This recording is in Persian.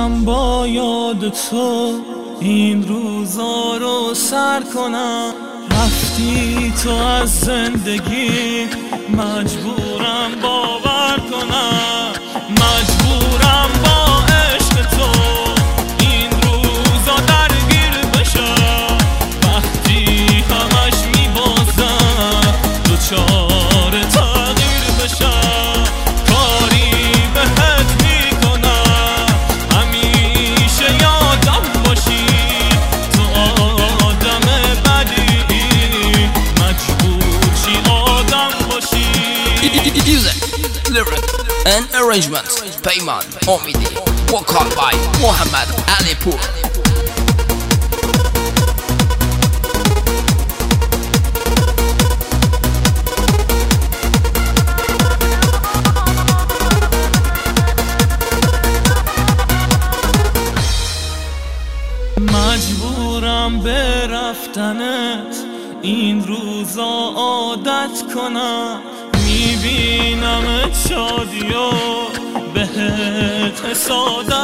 مجبورم با یاد تو این روزا رو سر کنم. رفتی تو از زندگی، مجبورم باور کنم. مجبورم با عشق تو این روزا درگیر بشم. وقتی همش میبازم دوچار تغییر بشم. کاری بهت میکنم همیشه یادم باشی. تو آدم بدی مجبور چی آدم باشی. Music, lyric and arrangement پیمان امیدی. Vocal by محمد علی پور. مجبورم به رفتنت این روزا عادت کنم. میبینم شادی و بهت حسادت